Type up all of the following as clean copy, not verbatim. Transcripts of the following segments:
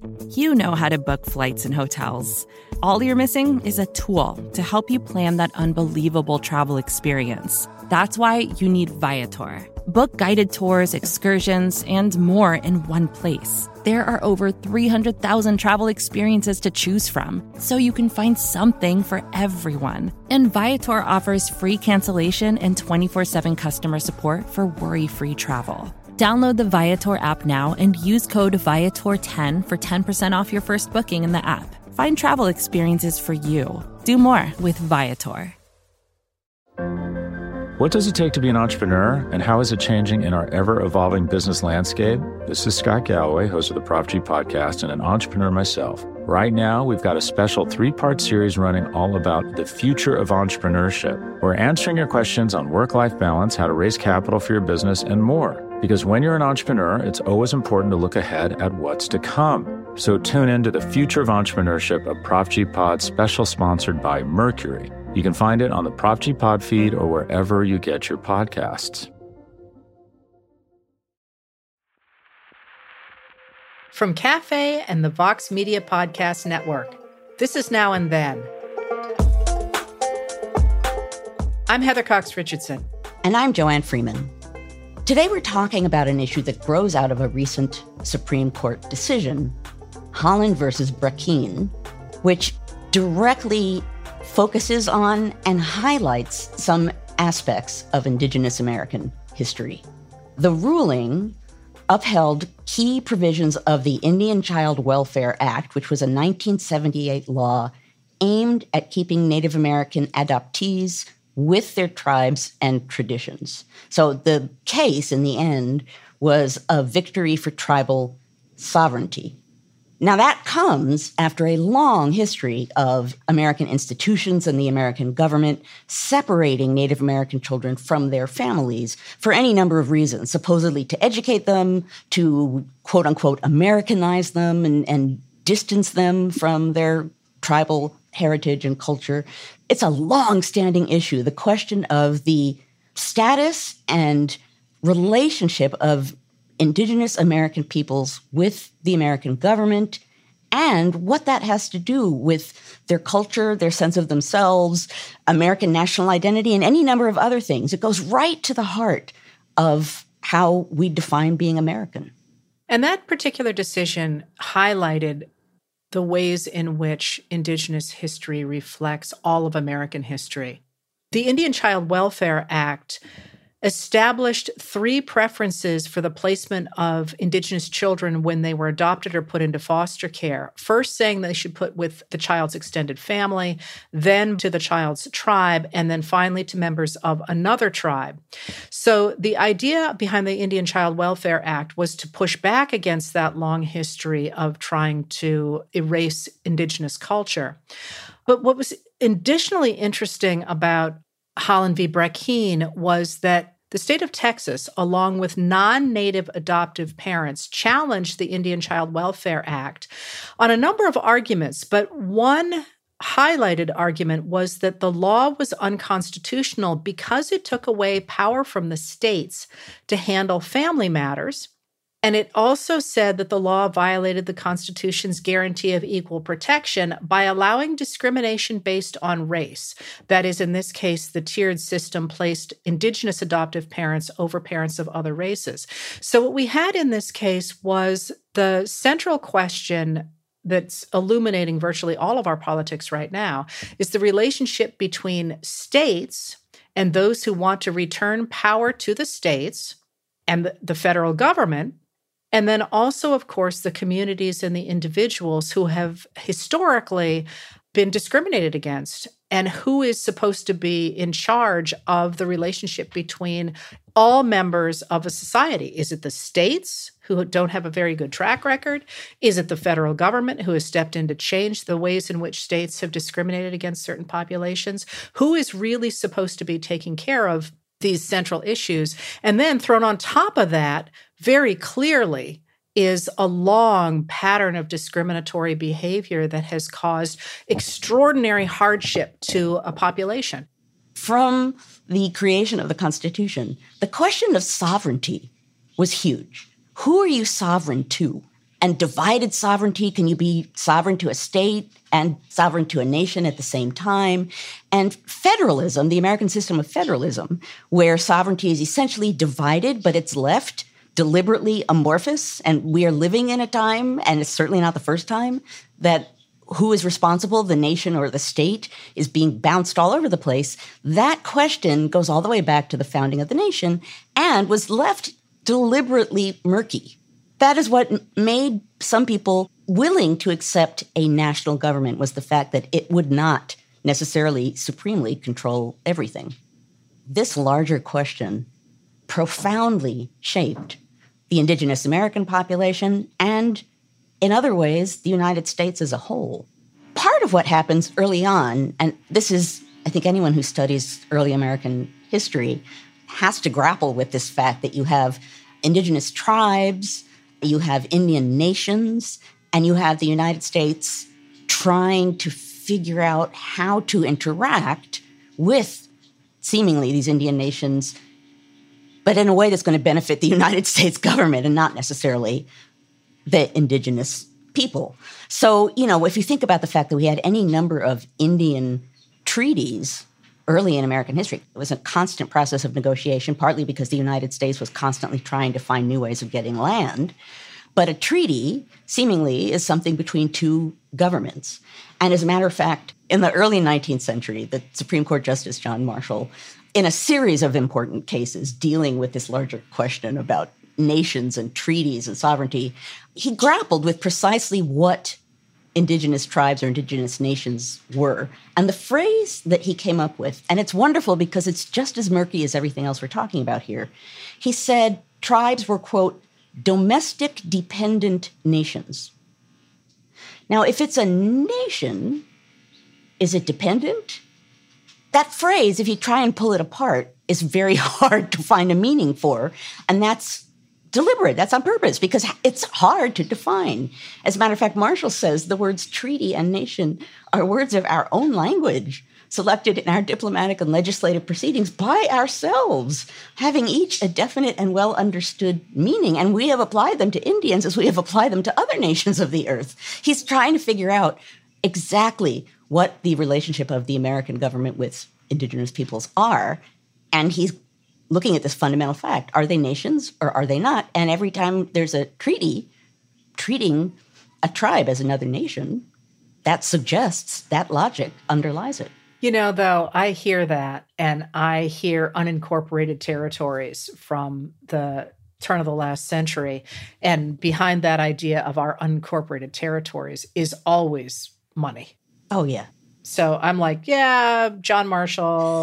You know how to book flights and hotels. All you're missing is a tool to help you plan that unbelievable travel experience. That's why you need Viator. Book guided tours, excursions, and more in one place. There are over 300,000 travel experiences to choose from, so you can find something for everyone. And Viator offers free cancellation and 24/7 customer support for worry-free travel. Download the Viator app now and use code Viator10 for 10% off your first booking in the app. Find travel experiences for you. Do more with Viator. What does it take to be an entrepreneur, and how is it changing in our ever-evolving business landscape? This is Scott Galloway, host of the Prop G podcast and an entrepreneur myself. Right now, we've got a special 3-part series running all about the future of entrepreneurship. We're answering your questions on work-life balance, how to raise capital for your business, and more. Because when you're an entrepreneur, it's always important to look ahead at what's to come. So tune in to the Future of Entrepreneurship, a Prop G Pod special sponsored by Mercury. You can find it on the Prop G Pod feed or wherever you get your podcasts. From Cafe and the Vox Media Podcast Network, this is Now and Then. I'm Heather Cox Richardson. And I'm Joanne Freeman. Today we're talking about an issue that grows out of a recent Supreme Court decision, Holland versus Brackeen, which directly focuses on and highlights some aspects of Indigenous American history. The ruling upheld key provisions of the Indian Child Welfare Act, which was a 1978 law aimed at keeping Native American adoptees with their tribes and traditions. So the case, in the end, was a victory for tribal sovereignty. Now, that comes after a long history of American institutions and the American government separating Native American children from their families for any number of reasons, supposedly to educate them, to quote-unquote Americanize them and distance them from their tribal heritage and culture. It's a long-standing issue, the question of the status and relationship of Indigenous American peoples with the American government and what that has to do with their culture, their sense of themselves, American national identity, and any number of other things. It goes right to the heart of how we define being American. And that particular decision highlighted the ways in which Indigenous history reflects all of American history. The Indian Child Welfare Act established 3 preferences for the placement of Indigenous children when they were adopted or put into foster care. First, saying they should put with the child's extended family, then to the child's tribe, and then finally to members of another tribe. So the idea behind the Indian Child Welfare Act was to push back against that long history of trying to erase Indigenous culture. But what was additionally interesting about Holland v. Brackeen was that the state of Texas, along with non-native adoptive parents, challenged the Indian Child Welfare Act on a number of arguments, but one highlighted argument was that the law was unconstitutional because it took away power from the states to handle family matters. And it also said that the law violated the Constitution's guarantee of equal protection by allowing discrimination based on race. That is, in this case, the tiered system placed Indigenous adoptive parents over parents of other races. So what we had in this case was the central question that's illuminating virtually all of our politics right now is the relationship between states and those who want to return power to the states and the federal government. And then also, of course, the communities and the individuals who have historically been discriminated against and who is supposed to be in charge of the relationship between all members of a society. Is it the states who don't have a very good track record? Is it the federal government who has stepped in to change the ways in which states have discriminated against certain populations? Who is really supposed to be taking care of these central issues? And then thrown on top of that, very clearly, is a long pattern of discriminatory behavior that has caused extraordinary hardship to a population. From the creation of the Constitution, the question of sovereignty was huge. Who are you sovereign to? and divided sovereignty? Can you be sovereign to a state and sovereign to a nation at the same time? And federalism, the American system of federalism, where sovereignty is essentially divided, but it's left deliberately amorphous. And we are living in a time, and it's certainly not the first time, that who is responsible, the nation or the state, is being bounced all over the place. That question goes all the way back to the founding of the nation and was left deliberately murky. That is what made some people willing to accept a national government, was the fact that it would not necessarily supremely control everything. This larger question profoundly shaped the indigenous American population and, in other ways, the United States as a whole. Part of what happens early on, and this is, I think anyone who studies early American history has to grapple with this fact that you have indigenous tribes, you have Indian nations, and you have the United States trying to figure out how to interact with seemingly these Indian nations, but in a way that's going to benefit the United States government and not necessarily the indigenous people. So, if you think about the fact that we had any number of Indian treaties early in American history, it was a constant process of negotiation, partly because the United States was constantly trying to find new ways of getting land. But a treaty, seemingly, is something between two governments. And as a matter of fact, in the early 19th century, the Supreme Court Justice John Marshall, in a series of important cases dealing with this larger question about nations and treaties and sovereignty, he grappled with precisely what indigenous tribes or indigenous nations were. And the phrase that he came up with, and it's wonderful because it's just as murky as everything else we're talking about here, he said tribes were, quote, domestic dependent nations. Now, if it's a nation, is it dependent? That phrase, if you try and pull it apart, is very hard to find a meaning for. And that's deliberate. That's on purpose because it's hard to define. As a matter of fact, Marshall says the words treaty and nation are words of our own language, selected in our diplomatic and legislative proceedings by ourselves, having each a definite and well-understood meaning. And we have applied them to Indians as we have applied them to other nations of the earth. He's trying to figure out exactly what the relationship of the American government with indigenous peoples are. And he's looking at this fundamental fact. Are they nations or are they not? And every time there's a treaty treating a tribe as another nation, that suggests that logic underlies it. Though, I hear that, and I hear unincorporated territories from the turn of the last century. And behind that idea of our unincorporated territories is always money. Oh, yeah. So I'm like, yeah, John Marshall,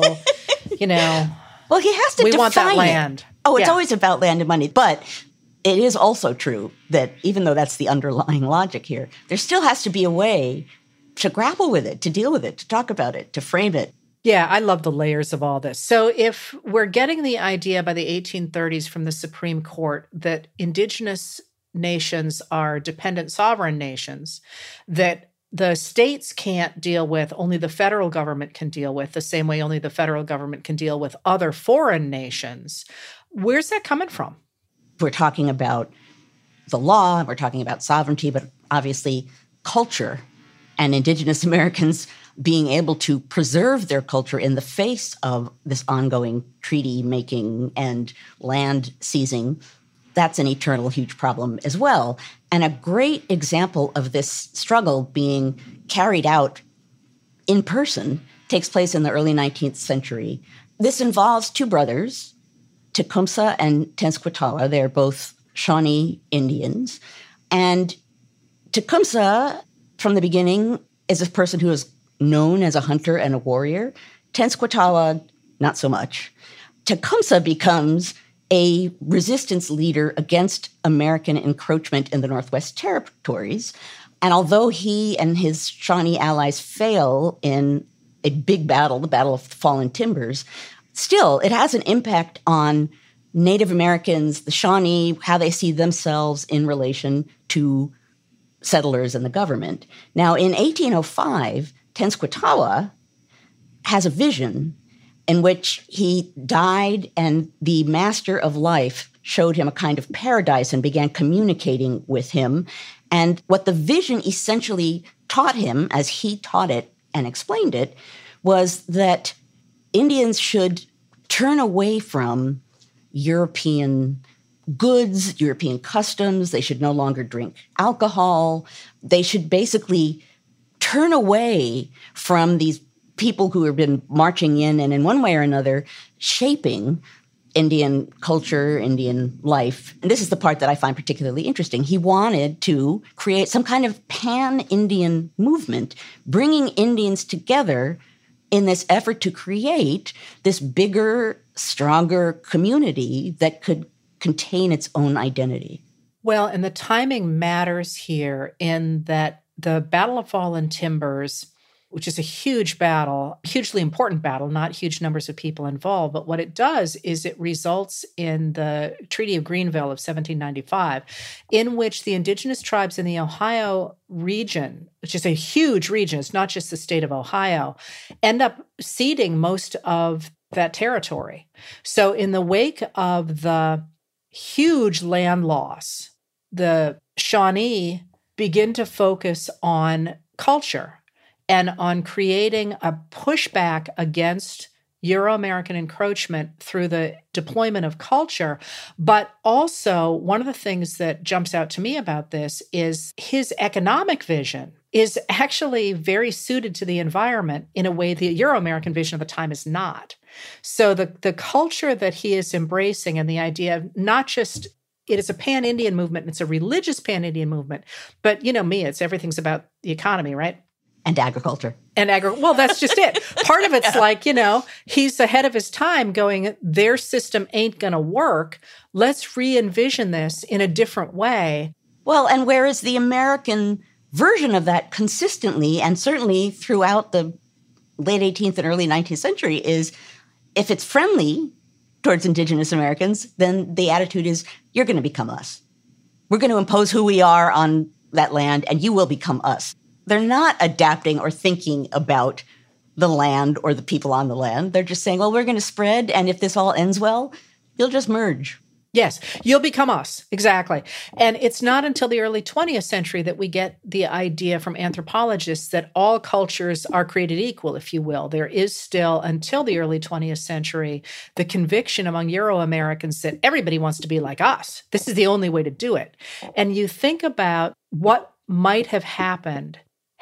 Well, he has to define want that land. It. Oh, it's always about land and money. But it is also true that even though that's the underlying logic here, there still has to be a way to grapple with it, to deal with it, to talk about it, to frame it. Yeah, I love the layers of all this. So if we're getting the idea by the 1830s from the Supreme Court that indigenous nations are dependent sovereign nations, that the states can't deal with, only the federal government can deal with, the same way only the federal government can deal with other foreign nations, where's that coming from? We're talking about the law, we're talking about sovereignty, but obviously culture and indigenous Americans being able to preserve their culture in the face of this ongoing treaty making and land seizing. That's an eternal huge problem as well. And a great example of this struggle being carried out in person takes place in the early 19th century. This involves two brothers, Tecumseh and Tenskwatawa. They're both Shawnee Indians. And Tecumseh, from the beginning, is a person who is known as a hunter and a warrior. Tenskwatawa, not so much. Tecumseh becomes a resistance leader against American encroachment in the Northwest Territories. And although he and his Shawnee allies fail in a big battle, the Battle of the Fallen Timbers, still it has an impact on Native Americans, the Shawnee, how they see themselves in relation to settlers and the government. Now, in 1805, Tenskwatawa has a vision, in which he died and the master of life showed him a kind of paradise and began communicating with him. And what the vision essentially taught him, as he taught it and explained it, was that Indians should turn away from European goods, European customs. They should no longer drink alcohol. They should basically turn away from these people who have been marching in and in one way or another shaping Indian culture, Indian life. And this is the part that I find particularly interesting. He wanted to create some kind of pan-Indian movement, bringing Indians together in this effort to create this bigger, stronger community that could contain its own identity. Well, and the timing matters here in that the Battle of Fallen Timbers, which is a huge battle, hugely important battle, not huge numbers of people involved, but what it does is it results in the Treaty of Greenville of 1795, in which the indigenous tribes in the Ohio region, which is a huge region, it's not just the state of Ohio, end up ceding most of that territory. So in the wake of the huge land loss, the Shawnee begin to focus on culture and on creating a pushback against Euro-American encroachment through the deployment of culture. But also, one of the things that jumps out to me about this is his economic vision is actually very suited to the environment in a way the Euro-American vision of the time is not. So the culture that he is embracing and the idea of not just it is a pan-Indian movement, it's a religious pan-Indian movement, but you know me, everything's about the economy, right? And agriculture. Well, that's just it. Part of it's like, he's ahead of his time going, their system ain't going to work. Let's re-envision this in a different way. Well, and whereas the American version of that consistently, and certainly throughout the late 18th and early 19th century, is if it's friendly towards indigenous Americans, then the attitude is, you're going to become us. We're going to impose who we are on that land, and you will become us. They're not adapting or thinking about the land or the people on the land. They're just saying, well, we're going to spread, and if this all ends well, you'll just merge. Yes, you'll become us. Exactly. And it's not until the early 20th century that we get the idea from anthropologists that all cultures are created equal, if you will. There is still, until the early 20th century, the conviction among Euro-Americans that everybody wants to be like us. This is the only way to do it. And you think about what might have happened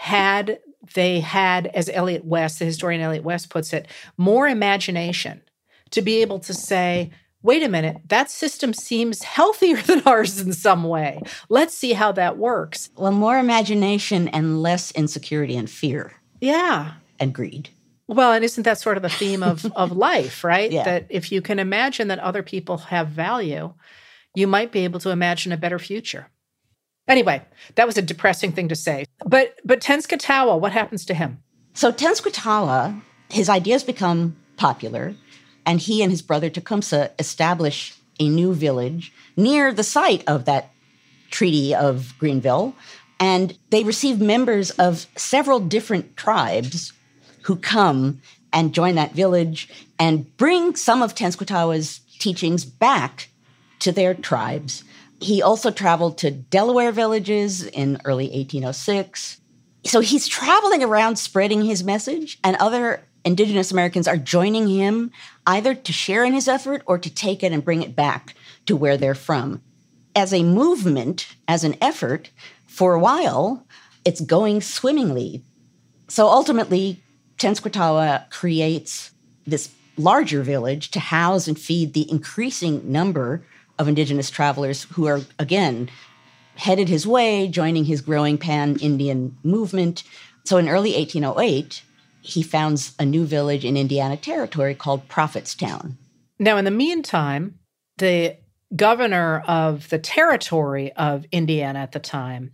had they had, as Elliot West, the historian Elliot West puts it, more imagination to be able to say, wait a minute, that system seems healthier than ours in some way. Let's see how that works. Well, more imagination and less insecurity and fear. Yeah. And greed. Well, and isn't that sort of the theme of life, right? Yeah. That if you can imagine that other people have value, you might be able to imagine a better future. Anyway, that was a depressing thing to say. But Tenskwatawa, what happens to him? So Tenskwatawa, his ideas become popular, and he and his brother Tecumseh establish a new village near the site of that Treaty of Greenville, and they receive members of several different tribes who come and join that village and bring some of Tenskwatawa's teachings back to their tribes. He also traveled to Delaware villages in early 1806. So he's traveling around spreading his message, and other indigenous Americans are joining him either to share in his effort or to take it and bring it back to where they're from. As a movement, as an effort, for a while, it's going swimmingly. So ultimately, Tenskwatawa creates this larger village to house and feed the increasing number of indigenous travelers who are, again, headed his way, joining his growing pan-Indian movement. So in early 1808, he founds a new village in Indiana Territory called Prophetstown. Now, in the meantime, the governor of the territory of Indiana at the time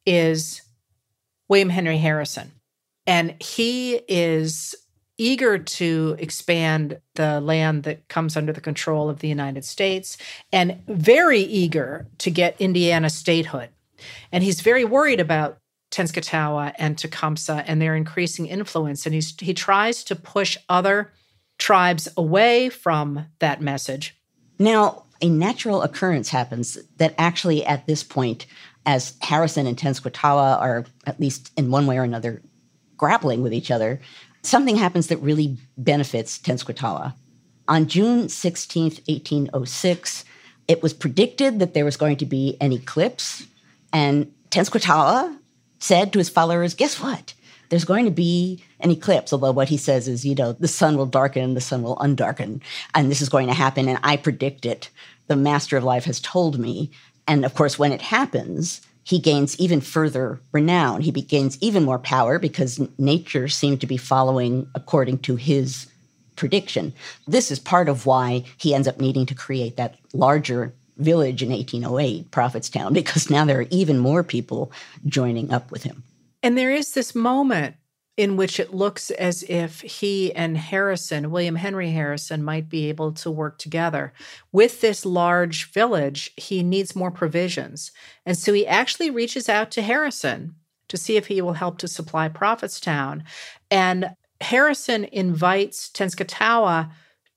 is William Henry Harrison. And he is eager to expand the land that comes under the control of the United States and very eager to get Indiana statehood. And he's very worried about Tenskwatawa and Tecumseh and their increasing influence. And he tries to push other tribes away from that message. Now, a natural occurrence happens that actually at this point, as Harrison and Tenskwatawa are, at least in one way or another, grappling with each other, something happens that really benefits Tenskwatawa. On June 16th, 1806, it was predicted that there was going to be an eclipse, and Tenskwatawa said to his followers, guess what? There's going to be an eclipse, although what he says is, the sun will darken and the sun will undarken, and this is going to happen, and I predict it. The Master of Life has told me. And of course, when it happens, he gains even further renown. He gains even more power because nature seemed to be following according to his prediction. This is part of why he ends up needing to create that larger village in 1808, Prophetstown, because now there are even more people joining up with him. And there is this moment in which it looks as if he and Harrison, William Henry Harrison, might be able to work together. With this large village, he needs more provisions. And so he actually reaches out to Harrison to see if he will help to supply Prophetstown. And Harrison invites Tenskwatawa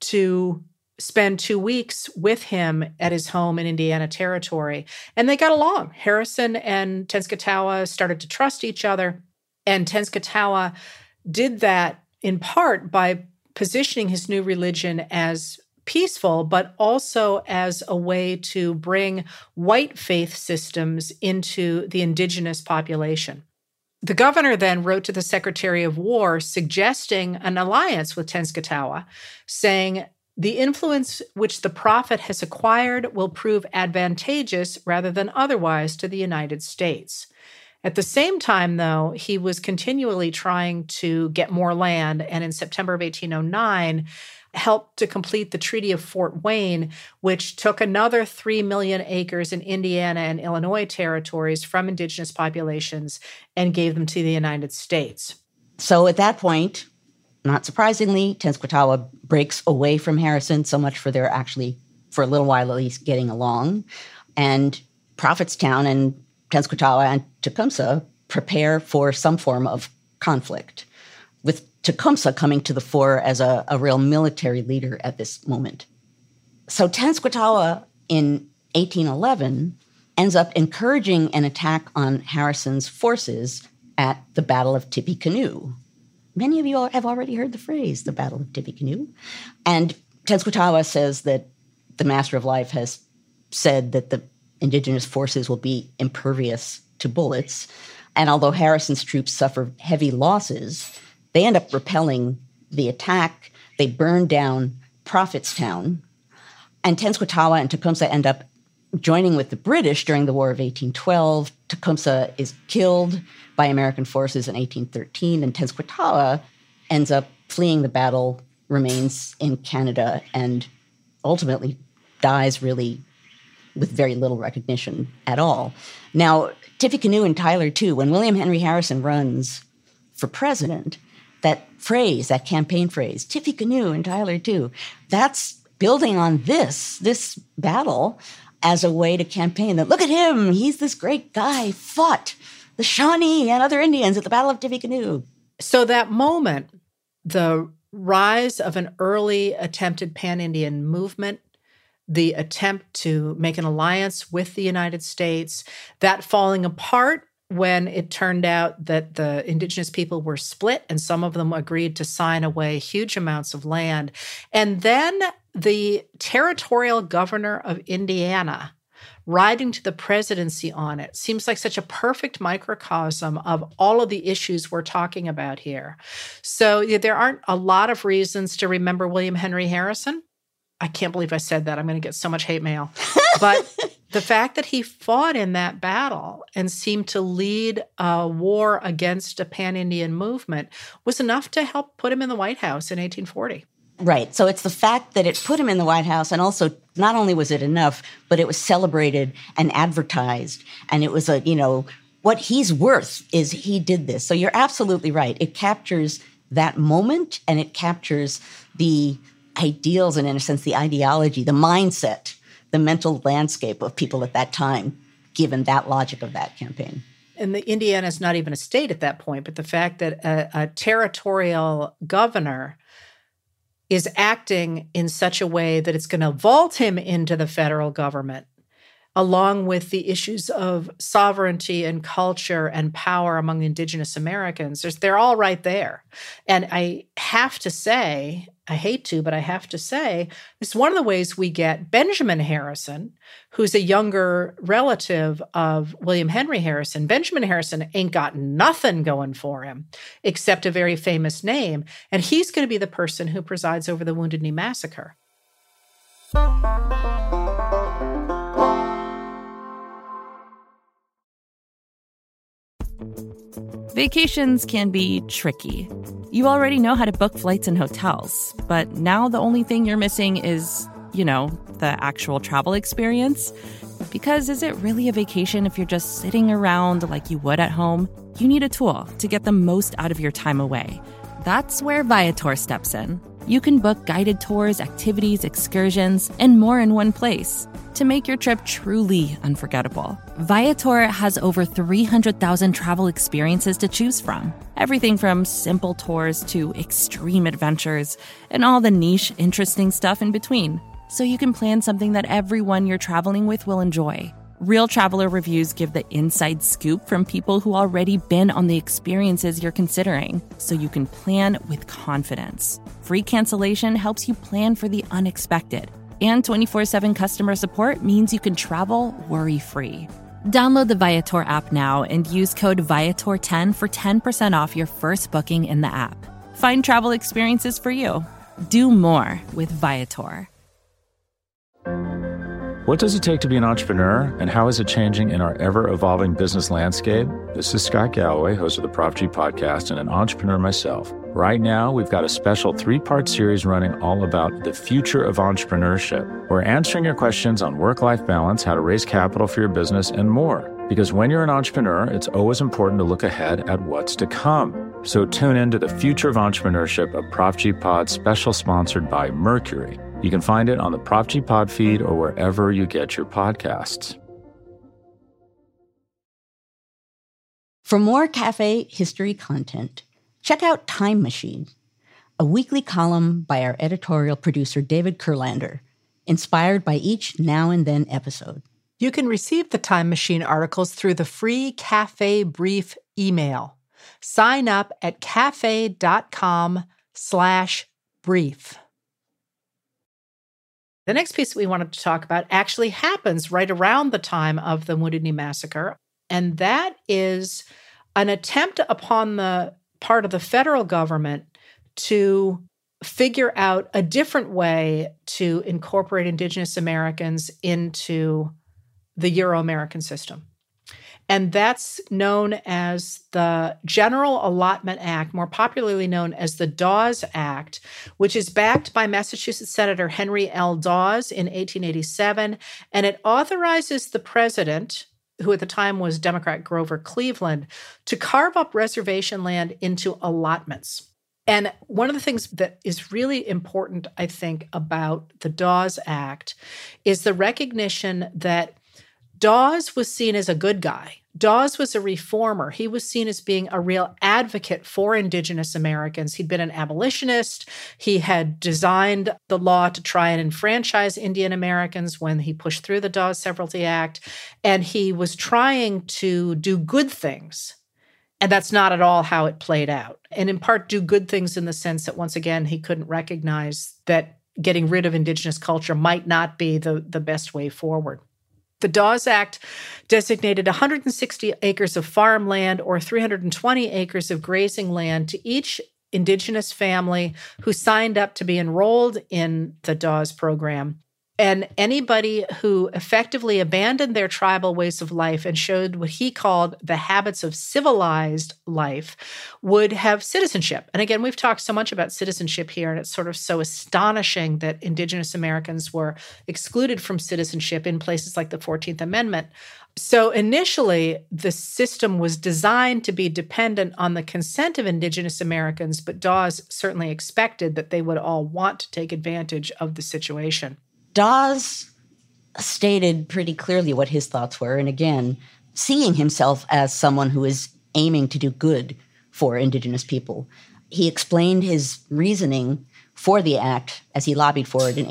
to spend 2 weeks with him at his home in Indiana Territory. And they got along. Harrison and Tenskwatawa started to trust each other. And Tenskwatawa did that in part by positioning his new religion as peaceful, but also as a way to bring white faith systems into the indigenous population. The governor then wrote to the Secretary of War suggesting an alliance with Tenskwatawa, saying, the influence which the prophet has acquired will prove advantageous rather than otherwise to the United States. At the same time, though, he was continually trying to get more land, and in September of 1809, helped to complete the Treaty of Fort Wayne, which took another 3 million acres in Indiana and Illinois territories from indigenous populations and gave them to the United States. So at that point, not surprisingly, Tenskwatawa breaks away from Harrison, so much for their actually, for a little while at least, getting along. And Prophetstown and Tenskwatawa and Tecumseh prepare for some form of conflict, with Tecumseh coming to the fore as a real military leader at this moment. So Tenskwatawa in 1811 ends up encouraging an attack on Harrison's forces at the Battle of Tippecanoe. Many of you have already heard the phrase, the Battle of Tippecanoe. And Tenskwatawa says that the Master of Life has said that the indigenous forces will be impervious to bullets. And although Harrison's troops suffer heavy losses, they end up repelling the attack. They burn down Prophetstown. And Tenskwatawa and Tecumseh end up joining with the British during the War of 1812. Tecumseh is killed by American forces in 1813, and Tenskwatawa ends up fleeing the battle, remains in Canada, and ultimately dies really with very little recognition at all. Now, Tippecanoe and Tyler, too, when William Henry Harrison runs for president, that phrase, that campaign phrase, Tippecanoe and Tyler, too, that's building on this battle as a way to campaign that, look at him, he's this great guy, fought the Shawnee and other Indians at the Battle of Tippecanoe. So that moment, the rise of an early attempted pan-Indian movement, the attempt to make an alliance with the United States, that falling apart when it turned out that the indigenous people were split and some of them agreed to sign away huge amounts of land. And then the territorial governor of Indiana riding to the presidency on it seems like such a perfect microcosm of all of the issues we're talking about here. So there aren't a lot of reasons to remember William Henry Harrison. I can't believe I said that. I'm going to get so much hate mail. But the fact that he fought in that battle and seemed to lead a war against a pan-Indian movement was enough to help put him in the White House in 1840. Right. So it's the fact that it put him in the White House, and also not only was it enough, but it was celebrated and advertised. And it was what he's worth is he did this. So you're absolutely right. It captures that moment, and it captures the ideals and, in a sense, the ideology, the mindset, the mental landscape of people at that time, given that logic of that campaign. And Indiana is not even a state at that point, but the fact that a territorial governor is acting in such a way that it's going to vault him into the federal government, along with the issues of sovereignty and culture and power among Indigenous Americans. They're all right there. And I have to say, I hate to, but I have to say, it's one of the ways we get Benjamin Harrison, who's a younger relative of William Henry Harrison. Benjamin Harrison ain't got nothing going for him except a very famous name. And he's going to be the person who presides over the Wounded Knee Massacre. Vacations can be tricky. You already know how to book flights and hotels, but now the only thing you're missing is, the actual travel experience. Because is it really a vacation if you're just sitting around like you would at home? You need a tool to get the most out of your time away. That's where Viator steps in. You can book guided tours, activities, excursions, and more in one place to make your trip truly unforgettable. Viator has over 300,000 travel experiences to choose from. Everything from simple tours to extreme adventures and all the niche, interesting stuff in between. So you can plan something that everyone you're traveling with will enjoy. Real traveler reviews give the inside scoop from people who already been on the experiences you're considering, so you can plan with confidence. Free cancellation helps you plan for the unexpected. And 24/7 customer support means you can travel worry-free. Download the Viator app now and use code Viator10 for 10% off your first booking in the app. Find travel experiences for you. Do more with Viator. What does it take to be an entrepreneur, and how is it changing in our ever-evolving business landscape? This is Scott Galloway, host of the Prop G podcast and an entrepreneur myself. Right now, we've got a special 3-part series running all about the future of entrepreneurship. We're answering your questions on work-life balance, how to raise capital for your business, and more. Because when you're an entrepreneur, it's always important to look ahead at what's to come. So tune in to the Future of Entrepreneurship, a Prop G pod special sponsored by Mercury. You can find it on the Prop G Pod feed or wherever you get your podcasts. For more cafe history content, check out Time Machine, a weekly column by our editorial producer David Kurlander, inspired by each Now and Then episode. You can receive the Time Machine articles through the free Cafe Brief email. Sign up at cafe.com/brief. The next piece we wanted to talk about actually happens right around the time of the Wounded Knee Massacre, and that is an attempt upon the part of the federal government to figure out a different way to incorporate Indigenous Americans into the Euro-American system. And that's known as the General Allotment Act, more popularly known as the Dawes Act, which is backed by Massachusetts Senator Henry L. Dawes in 1887. And it authorizes the president, who at the time was Democrat Grover Cleveland, to carve up reservation land into allotments. And one of the things that is really important, I think, about the Dawes Act is the recognition that Dawes was seen as a good guy. Dawes was a reformer. He was seen as being a real advocate for Indigenous Americans. He'd been an abolitionist. He had designed the law to try and enfranchise Indian Americans when he pushed through the Dawes Severalty Act. And he was trying to do good things. And that's not at all how it played out. And in part, do good things in the sense that, once again, he couldn't recognize that getting rid of Indigenous culture might not be the best way forward. The Dawes Act designated 160 acres of farmland or 320 acres of grazing land to each Indigenous family who signed up to be enrolled in the Dawes program. And anybody who effectively abandoned their tribal ways of life and showed what he called the habits of civilized life would have citizenship. And again, we've talked so much about citizenship here, and it's sort of so astonishing that Indigenous Americans were excluded from citizenship in places like the 14th Amendment. So initially, the system was designed to be dependent on the consent of Indigenous Americans, but Dawes certainly expected that they would all want to take advantage of the situation. Dawes stated pretty clearly what his thoughts were, and again, seeing himself as someone who is aiming to do good for Indigenous people. He explained his reasoning for the act as he lobbied for it in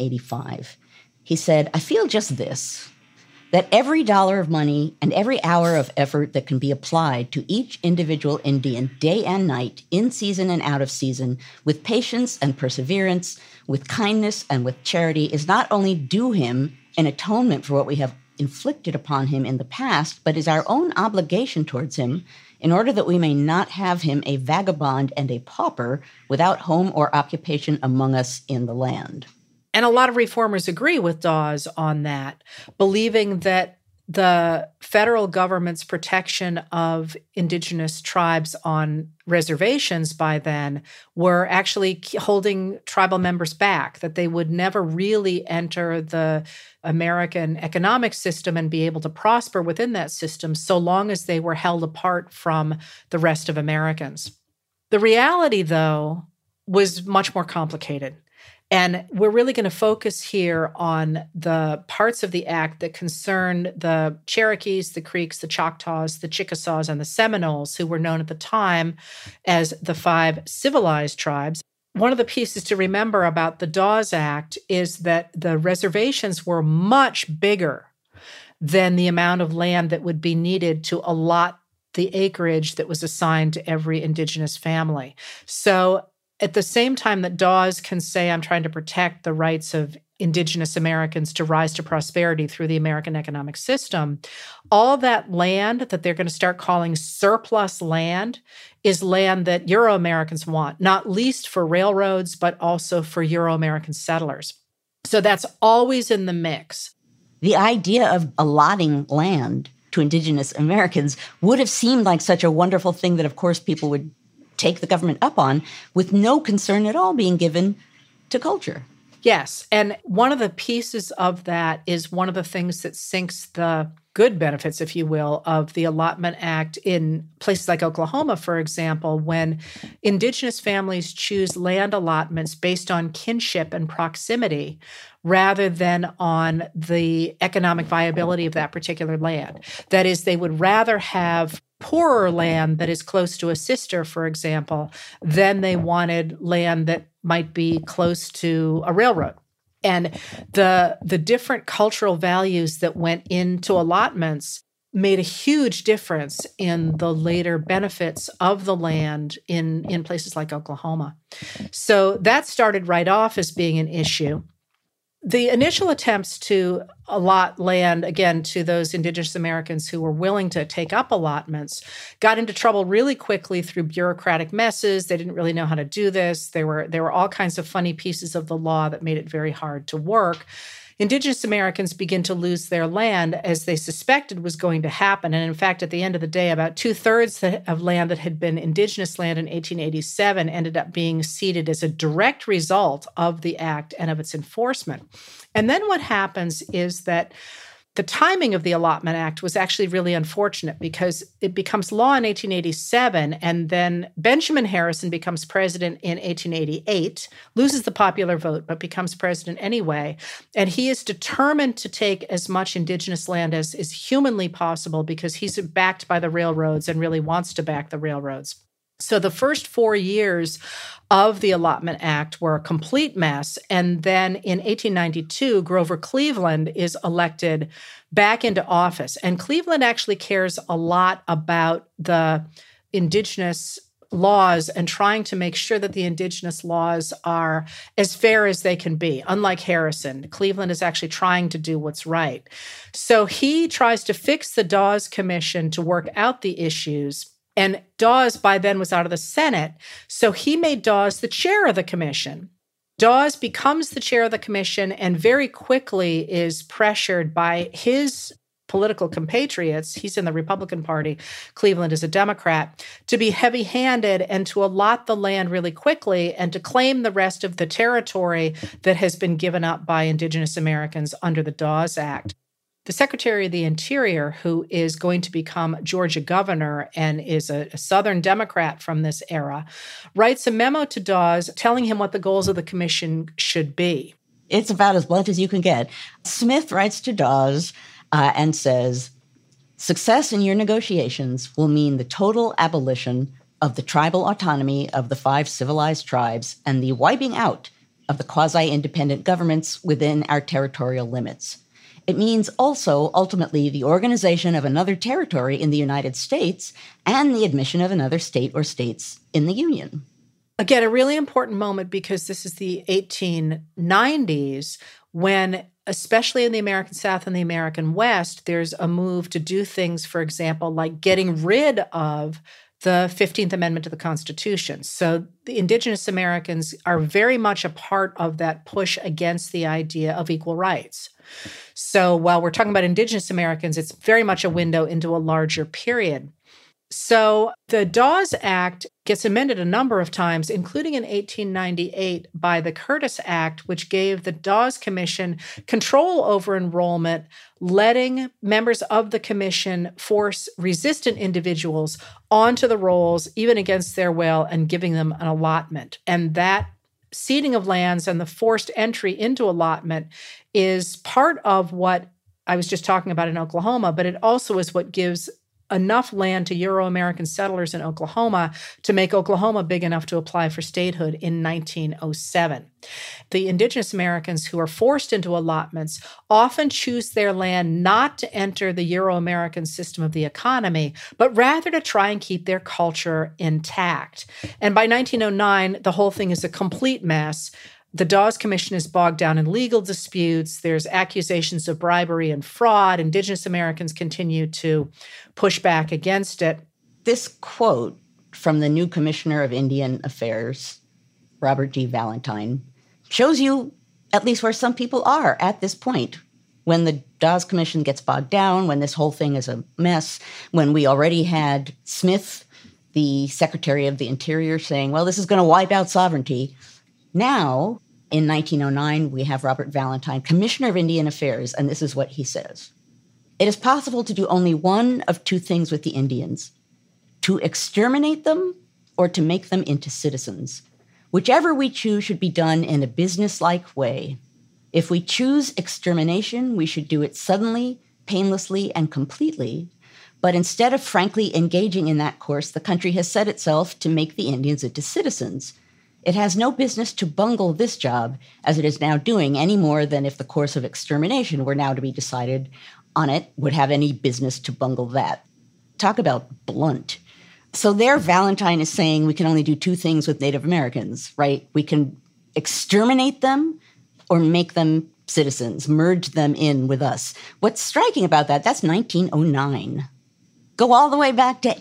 1885. He said, "I feel just this, that every dollar of money and every hour of effort that can be applied to each individual Indian day and night, in season and out of season, with patience and perseverance, with kindness and with charity, is not only due him in atonement for what we have inflicted upon him in the past, but is our own obligation towards him, in order that we may not have him a vagabond and a pauper without home or occupation among us in the land." And a lot of reformers agree with Dawes on that, believing that the federal government's protection of indigenous tribes on reservations by then were actually holding tribal members back, that they would never really enter the American economic system and be able to prosper within that system so long as they were held apart from the rest of Americans. The reality, though, was much more complicated. And we're really going to focus here on the parts of the act that concern the Cherokees, the Creeks, the Choctaws, the Chickasaws, and the Seminoles, who were known at the time as the 5 civilized tribes. One of the pieces to remember about the Dawes Act is that the reservations were much bigger than the amount of land that would be needed to allot the acreage that was assigned to every indigenous family. So at the same time that Dawes can say, I'm trying to protect the rights of indigenous Americans to rise to prosperity through the American economic system, all that land that they're going to start calling surplus land is land that Euro-Americans want, not least for railroads, but also for Euro-American settlers. So that's always in the mix. The idea of allotting land to indigenous Americans would have seemed like such a wonderful thing that, of course, people would take the government up on, with no concern at all being given to culture. Yes. And one of the pieces of that is one of the things that sinks the good benefits, if you will, of the Allotment Act in places like Oklahoma, for example, when indigenous families choose land allotments based on kinship and proximity rather than on the economic viability of that particular land. That is, they would rather have poorer land that is close to a sister, for example, than they wanted land that might be close to a railroad. And the different cultural values that went into allotments made a huge difference in the later benefits of the land in places like Oklahoma. So that started right off as being an issue. The initial attempts to allot land, again, to those indigenous Americans who were willing to take up allotments got into trouble really quickly through bureaucratic messes. They didn't really know how to do this. There were all kinds of funny pieces of the law that made it very hard to work. Indigenous Americans begin to lose their land as they suspected was going to happen. And in fact, at the end of the day, about 2/3 of land that had been indigenous land in 1887 ended up being ceded as a direct result of the act and of its enforcement. And then what happens is that the timing of the Allotment Act was actually really unfortunate because it becomes law in 1887, and then Benjamin Harrison becomes president in 1888, loses the popular vote, but becomes president anyway. And he is determined to take as much indigenous land as is humanly possible because he's backed by the railroads and really wants to back the railroads. So the first 4 years of the Allotment Act were a complete mess. And then in 1892, Grover Cleveland is elected back into office. And Cleveland actually cares a lot about the indigenous laws and trying to make sure that the indigenous laws are as fair as they can be. Unlike Harrison, Cleveland is actually trying to do what's right. So he tries to fix the Dawes Commission to work out the issues. And Dawes by then was out of the Senate, so he made Dawes the chair of the commission. Dawes becomes the chair of the commission and very quickly is pressured by his political compatriots. He's in the Republican Party. Cleveland is a Democrat, to be heavy-handed and to allot the land really quickly and to claim the rest of the territory that has been given up by indigenous Americans under the Dawes Act. The Secretary of the Interior, who is going to become Georgia governor and is a Southern Democrat from this era, writes a memo to Dawes telling him what the goals of the commission should be. It's about as blunt as you can get. Smith writes to Dawes and says, "Success in your negotiations will mean the total abolition of the tribal autonomy of the 5 civilized tribes and the wiping out of the quasi-independent governments within our territorial limits. It means also, ultimately, the organization of another territory in the United States and the admission of another state or states in the Union. Again, a really important moment because this is the 1890s when, especially in the American South and the American West, there's a move to do things, for example, like getting rid of the 15th Amendment to the Constitution. So the Indigenous Americans are very much a part of that push against the idea of equal rights. So while we're talking about Indigenous Americans, it's very much a window into a larger period. So the Dawes Act gets amended a number of times, including in 1898 by the Curtis Act, which gave the Dawes Commission control over enrollment, letting members of the commission force resistant individuals onto the rolls, even against their will, and giving them an allotment. And that ceding of lands and the forced entry into allotment is part of what I was just talking about in Oklahoma, but it also is what gives enough land to Euro-American settlers in Oklahoma to make Oklahoma big enough to apply for statehood in 1907. The Indigenous Americans who are forced into allotments often choose their land not to enter the Euro-American system of the economy, but rather to try and keep their culture intact. And by 1909, the whole thing is a complete mess. The Dawes Commission is bogged down in legal disputes. There's accusations of bribery and fraud. Indigenous Americans continue to push back against it. This quote from the new Commissioner of Indian Affairs, Robert D. Valentine, shows you at least where some people are at this point. When the Dawes Commission gets bogged down, when this whole thing is a mess, when we already had Smith, the Secretary of the Interior, saying, well, this is going to wipe out sovereignty. Now, in 1909, we have Robert Valentine, Commissioner of Indian Affairs, and this is what he says. It is possible to do only one of 2 things with the Indians: to exterminate them or to make them into citizens. Whichever we choose should be done in a businesslike way. If we choose extermination, we should do it suddenly, painlessly, and completely. But instead of frankly engaging in that course, the country has set itself to make the Indians into citizens. It has no business to bungle this job, as it is now doing, any more than if the course of extermination were now to be decided on it, would have any business to bungle that. Talk about blunt. So there, Valentine is saying we can only do 2 things with Native Americans, right? We can exterminate them or make them citizens, merge them in with us. What's striking about that, that's 1909. Go all the way back to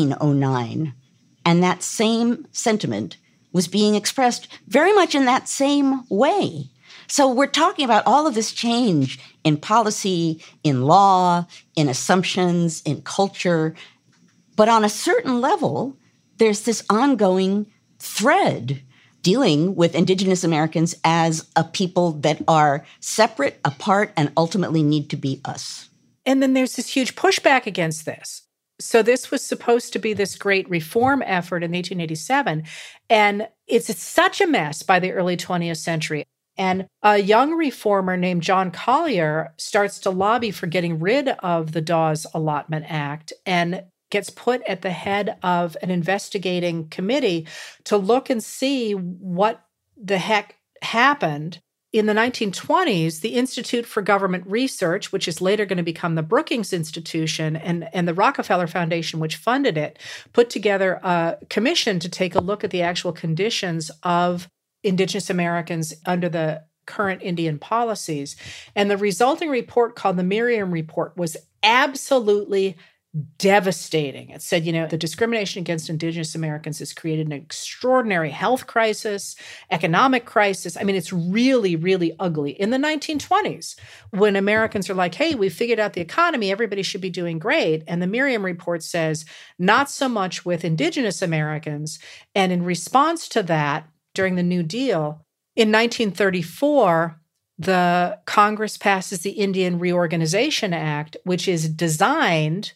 1809, and that same sentiment was being expressed very much in that same way. So we're talking about all of this change in policy, in law, in assumptions, in culture. But on a certain level, there's this ongoing thread dealing with Indigenous Americans as a people that are separate, apart, and ultimately need to be us. And then there's this huge pushback against this. So this was supposed to be this great reform effort in 1887, and it's such a mess by the early 20th century. And a young reformer named John Collier starts to lobby for getting rid of the Dawes Allotment Act and gets put at the head of an investigating committee to look and see what the heck happened. In the 1920s, the Institute for Government Research, which is later going to become the Brookings Institution, and the Rockefeller Foundation, which funded it, put together a commission to take a look at the actual conditions of Indigenous Americans under the current Indian policies. And the resulting report, called the Merriam Report, was absolutely devastating. It said, the discrimination against Indigenous Americans has created an extraordinary health crisis, economic crisis. I mean, it's really, really ugly. In the 1920s, when Americans are like, hey, we figured out the economy, everybody should be doing great. And the Merriam Report says, not so much with Indigenous Americans. And in response to that, during the New Deal, in 1934, the Congress passes the Indian Reorganization Act, which is designed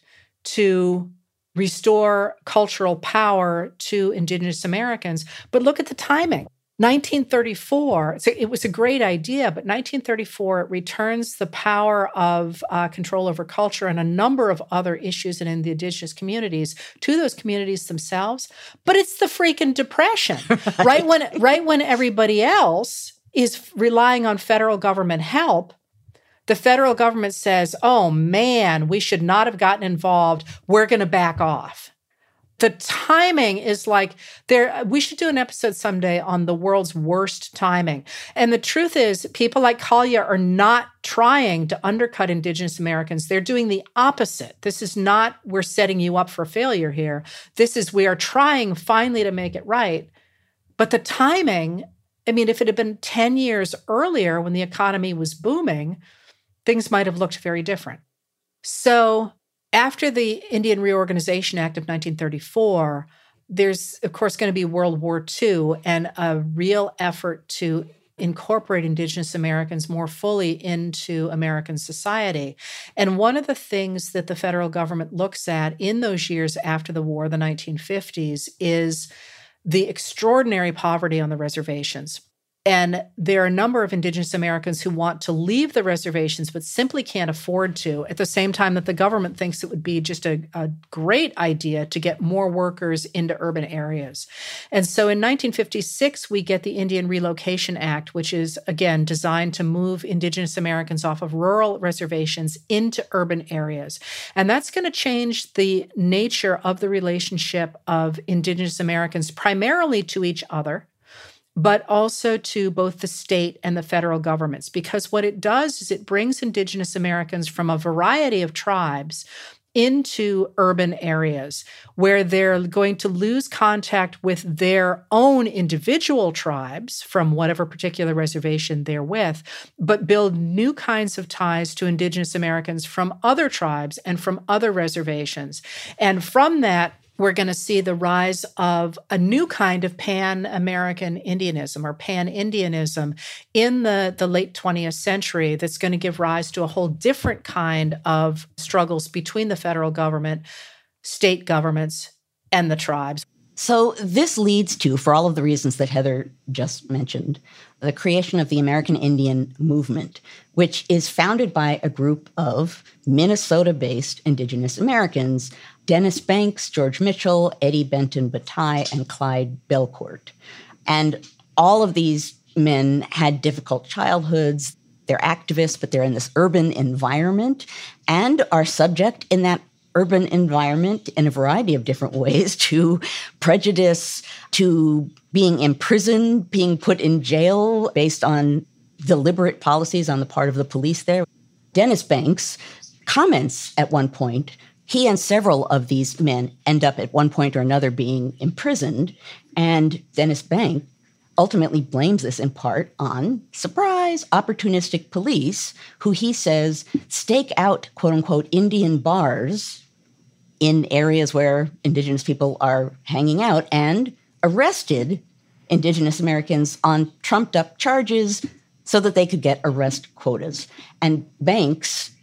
to restore cultural power to Indigenous Americans. But look at the timing. 1934, so it was a great idea, but 1934 returns the power of control over culture and a number of other issues in the indigenous communities to those communities themselves. But it's the freaking Depression, right when everybody else is relying on federal government help. The federal government says, oh man, we should not have gotten involved. We're going to back off. The timing is like we should do an episode someday on the world's worst timing. And the truth is, people like Collier are not trying to undercut Indigenous Americans. They're doing the opposite. This is not, we're setting you up for failure here. This is, we are trying finally to make it right. But the timing, I mean, if it had been 10 years earlier when the economy was booming, things might have looked very different. So after the Indian Reorganization Act of 1934, there's, of course, going to be World War II and a real effort to incorporate Indigenous Americans more fully into American society. And one of the things that the federal government looks at in those years after the war, the 1950s, is the extraordinary poverty on the reservations. And there are a number of Indigenous Americans who want to leave the reservations but simply can't afford to, at the same time that the government thinks it would be just a great idea to get more workers into urban areas. And so in 1956, we get the Indian Relocation Act, which is, again, designed to move Indigenous Americans off of rural reservations into urban areas. And that's going to change the nature of the relationship of Indigenous Americans, primarily to each other, but also to both the state and the federal governments. Because what it does is it brings Indigenous Americans from a variety of tribes into urban areas where they're going to lose contact with their own individual tribes from whatever particular reservation they're with, but build new kinds of ties to Indigenous Americans from other tribes and from other reservations. And from that, we're going to see the rise of a new kind of Pan-American Indianism or Pan-Indianism in the late 20th century that's going to give rise to a whole different kind of struggles between the federal government, state governments, and the tribes. So this leads to, for all of the reasons that Heather just mentioned, the creation of the American Indian Movement, which is founded by a group of Minnesota-based Indigenous Americans, Dennis Banks, George Mitchell, Eddie Benton Bataille, and Clyde Belcourt. And all of these men had difficult childhoods. They're activists, but they're in this urban environment and are subject in that urban environment in a variety of different ways to prejudice, to being imprisoned, being put in jail based on deliberate policies on the part of the police there. Dennis Banks comments at one point, he and several of these men end up at one point or another being imprisoned, and Dennis Banks ultimately blames this in part on, surprise, opportunistic police, who he says stake out, quote unquote, Indian bars in areas where Indigenous people are hanging out and arrested Indigenous Americans on trumped up charges so that they could get arrest quotas. And Banks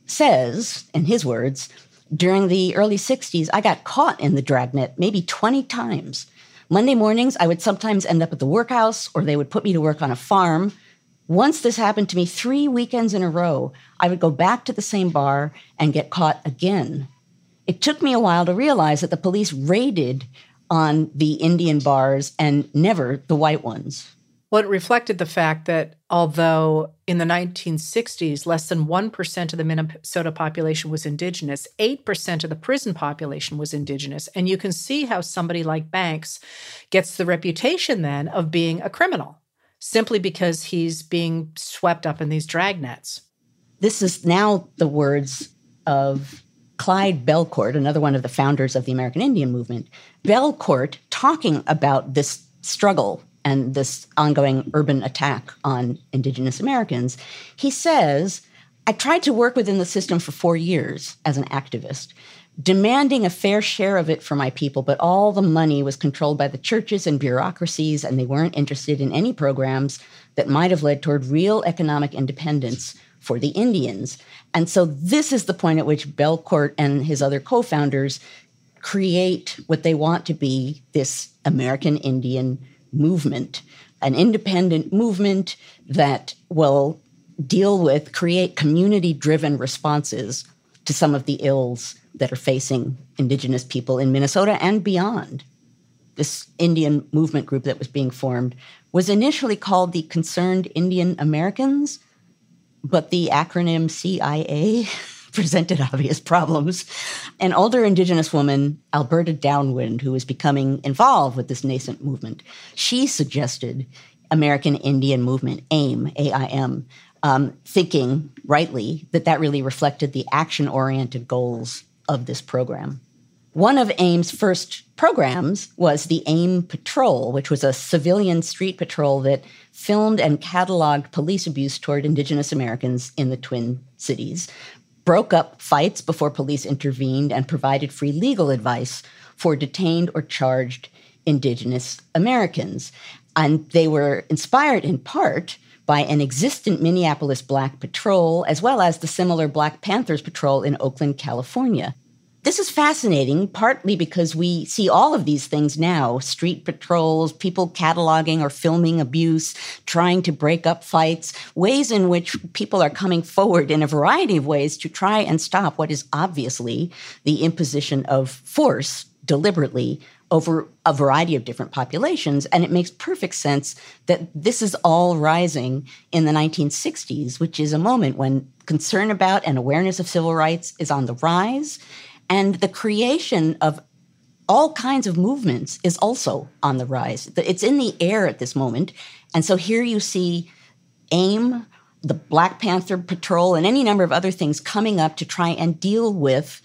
says, in his words, during the early 60s, I got caught in the dragnet maybe 20 times. Monday mornings, I would sometimes end up at the workhouse, or they would put me to work on a farm. Once this happened to me 3 weekends in a row, I would go back to the same bar and get caught again. It took me a while to realize that the police raided on the Indian bars and never the white ones. Well, it reflected the fact that although in the 1960s, less than 1% of the Minnesota population was Indigenous, 8% of the prison population was Indigenous. And you can see how somebody like Banks gets the reputation then of being a criminal, simply because he's being swept up in these dragnets. This is now the words of Clyde Belcourt, another one of the founders of the American Indian Movement. Belcourt talking about this struggle and this ongoing urban attack on Indigenous Americans, he says, I tried to work within the system for 4 years as an activist, demanding a fair share of it for my people, but all the money was controlled by the churches and bureaucracies, and they weren't interested in any programs that might have led toward real economic independence for the Indians. And so this is the point at which Belcourt and his other co-founders create what they want to be this American Indian movement. an independent movement that will create community-driven responses to some of the ills that are facing Indigenous people in Minnesota and beyond. This Indian movement group that was being formed was initially called the Concerned Indian Americans, but the acronym CIA presented obvious problems. An older Indigenous woman, Alberta Downwind, who was becoming involved with this nascent movement, she suggested American Indian Movement, AIM, A-I-M, thinking rightly that really reflected the action-oriented goals of this program. One of AIM's first programs was the AIM Patrol, which was a civilian street patrol that filmed and cataloged police abuse toward Indigenous Americans in the Twin Cities, broke up fights before police intervened, and provided free legal advice for detained or charged Indigenous Americans. And they were inspired in part by an existent Minneapolis Black Patrol, as well as the similar Black Panthers Patrol in Oakland, California. This is fascinating, partly because we see all of these things now, street patrols, people cataloging or filming abuse, trying to break up fights, ways in which people are coming forward in a variety of ways to try and stop what is obviously the imposition of force deliberately over a variety of different populations. And it makes perfect sense that this is all rising in the 1960s, which is a moment when concern about and awareness of civil rights is on the rise. And the creation of all kinds of movements is also on the rise. It's in the air at this moment. And so here you see AIM, the Black Panther Patrol, and any number of other things coming up to try and deal with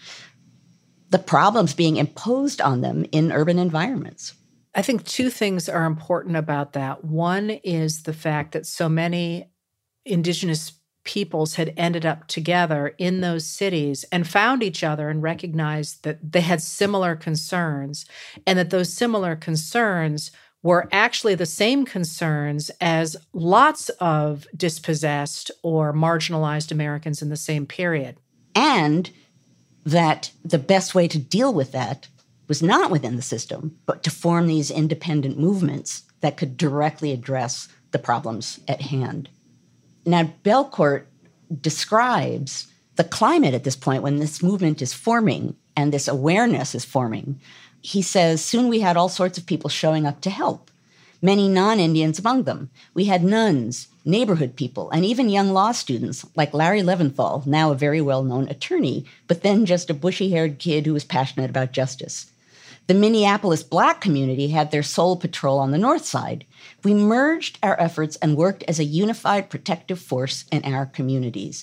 the problems being imposed on them in urban environments. I think two things are important about that. One is the fact that so many Indigenous peoples had ended up together in those cities and found each other and recognized that they had similar concerns, and that those similar concerns were actually the same concerns as lots of dispossessed or marginalized Americans in the same period. And that the best way to deal with that was not within the system, but to form these independent movements that could directly address the problems at hand. Now, Belcourt describes the climate at this point when this movement is forming and this awareness is forming. He says, soon we had all sorts of people showing up to help, many non-Indians among them. We had nuns, neighborhood people, and even young law students like Larry Leventhal, now a very well-known attorney, but then just a bushy-haired kid who was passionate about justice. The Minneapolis Black community had their Soul Patrol on the north side. We merged our efforts and worked as a unified protective force in our communities.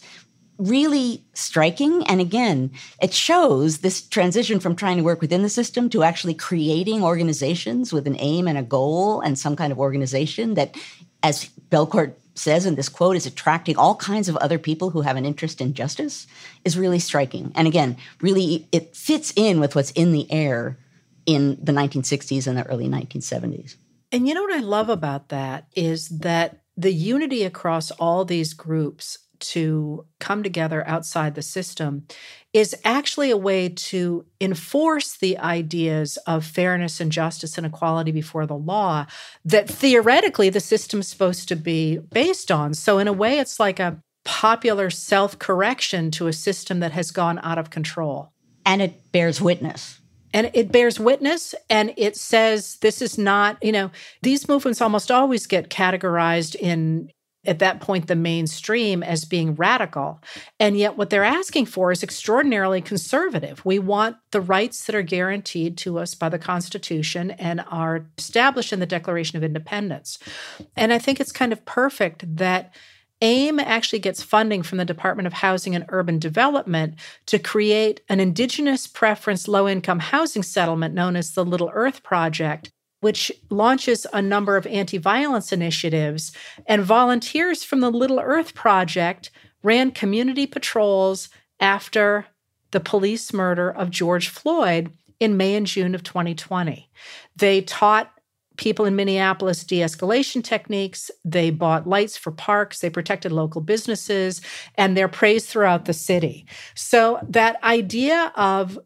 Really striking. And again, it shows this transition from trying to work within the system to actually creating organizations with an aim and a goal and some kind of organization that, as Belcourt says in this quote, is attracting all kinds of other people who have an interest in justice, is really striking. And again, really it fits in with what's in the air in the 1960s and the early 1970s. And you know what I love about that is that the unity across all these groups to come together outside the system is actually a way to enforce the ideas of fairness and justice and equality before the law that theoretically the system's supposed to be based on. So in a way, it's like a popular self-correction to a system that has gone out of control. And it bears witness. And it bears witness, and it says this is not, these movements almost always get categorized in, at that point, the mainstream as being radical. And yet what they're asking for is extraordinarily conservative. We want the rights that are guaranteed to us by the Constitution and are established in the Declaration of Independence. And I think it's kind of perfect that AIM actually gets funding from the Department of Housing and Urban Development to create an Indigenous preference low-income housing settlement known as the Little Earth Project, which launches a number of anti-violence initiatives. And volunteers from the Little Earth Project ran community patrols after the police murder of George Floyd in May and June of 2020. They taught people in Minneapolis de-escalation techniques. They bought lights for parks. They protected local businesses, and they're praised throughout the city. So that idea of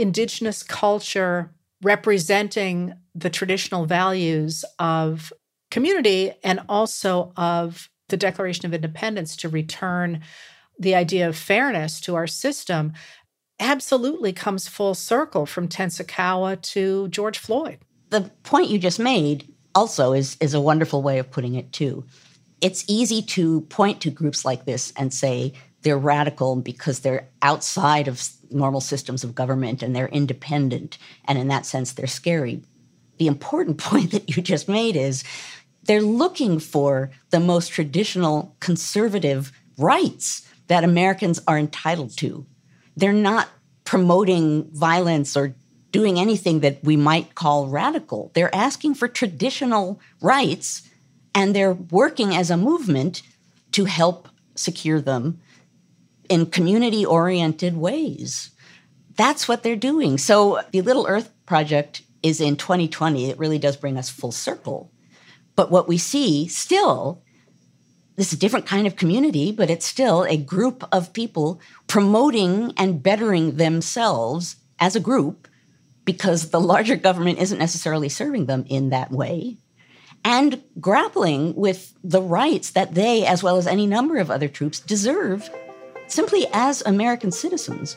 Indigenous culture representing the traditional values of community and also of the Declaration of Independence to return the idea of fairness to our system absolutely comes full circle from Tensikawa to George Floyd. The point you just made also is a wonderful way of putting it, too. It's easy to point to groups like this and say they're radical because they're outside of normal systems of government and they're independent, and in that sense, they're scary. The important point that you just made is they're looking for the most traditional conservative rights that Americans are entitled to. They're not promoting violence or doing anything that we might call radical. They're asking for traditional rights, and they're working as a movement to help secure them in community-oriented ways. That's what they're doing. So the Little Earth Project is in 2020. It really does bring us full circle. But what we see still, this is a different kind of community, but it's still a group of people promoting and bettering themselves as a group because the larger government isn't necessarily serving them in that way, and grappling with the rights that they, as well as any number of other troops, deserve simply as American citizens.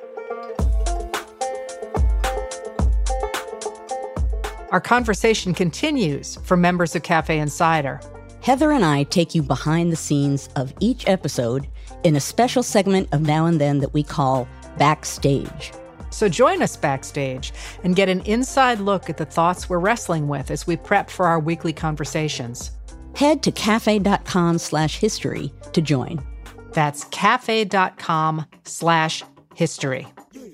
Our conversation continues for members of Cafe Insider. Heather and I take you behind the scenes of each episode in a special segment of Now and Then that we call Backstage. So join us backstage and get an inside look at the thoughts we're wrestling with as we prep for our weekly conversations. Head to cafe.com/history to join. That's cafe.com/history.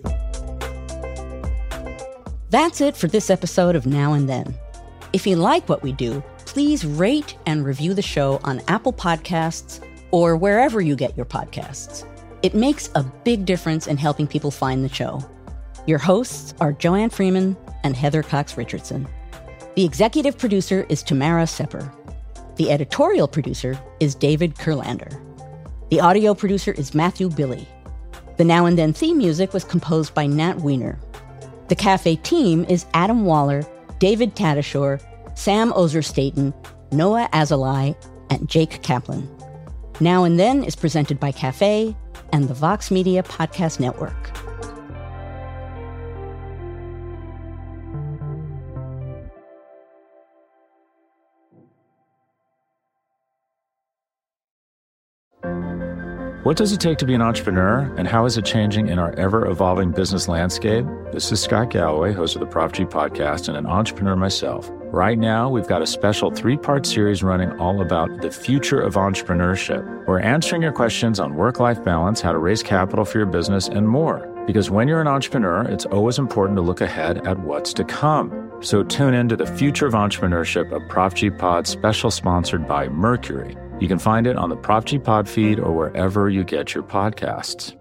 That's it for this episode of Now and Then. If you like what we do, please rate and review the show on Apple Podcasts or wherever you get your podcasts. It makes a big difference in helping people find the show. Your hosts are Joanne Freeman and Heather Cox Richardson. The executive producer is Tamara Sepper. The editorial producer is David Kurlander. The audio producer is Matthew Billy. The Now and Then theme music was composed by Nat Weiner. The Cafe team is Adam Waller, David Tadashore, Sam Ozer-Staten, Noah Azalai, and Jake Kaplan. Now and Then is presented by Cafe and the Vox Media Podcast Network. What does it take to be an entrepreneur, and how is it changing in our ever-evolving business landscape? This is Scott Galloway, host of the Prop G podcast and an entrepreneur myself. Right now, we've got a special 3-part series running all about the future of entrepreneurship. We're answering your questions on work-life balance, how to raise capital for your business, and more. Because when you're an entrepreneur, it's always important to look ahead at what's to come. So tune in to the Future of Entrepreneurship, a Prop G Pod special sponsored by Mercury. You can find it on the Prop G Pod feed or wherever you get your podcasts.